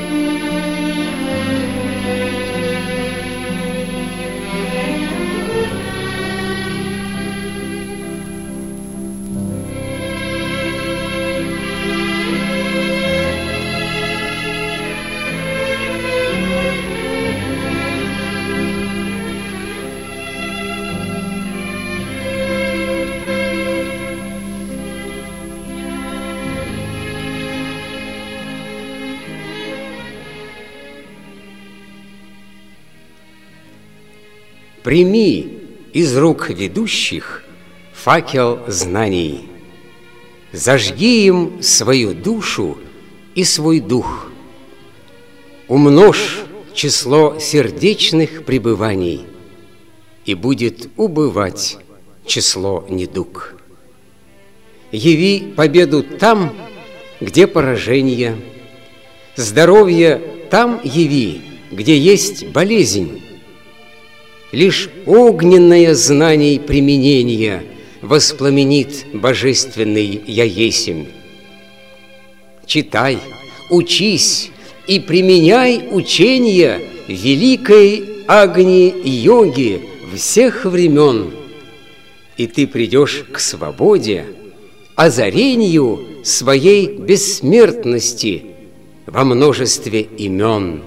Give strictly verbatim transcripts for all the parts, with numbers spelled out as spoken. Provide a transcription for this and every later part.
Прими из рук ведущих факел знаний, зажги им свою душу и свой дух, умножь число сердечных пребываний, и будет убывать число недуг. Яви победу там, где поражение, здоровье там яви, где есть болезнь. Лишь огненное знаний применение воспламенит божественный Я есмь. Читай, учись и применяй учения великой Агни-йоги всех времен, и ты придешь к свободе, озарению своей бессмертности во множестве имен.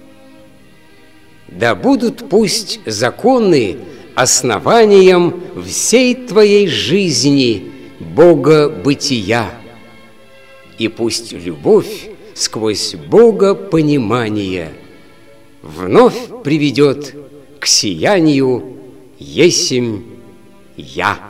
Да будут пусть законы основанием всей твоей жизни Бога бытия, и пусть любовь сквозь Бога понимание вновь приведет к сиянию есмь Я.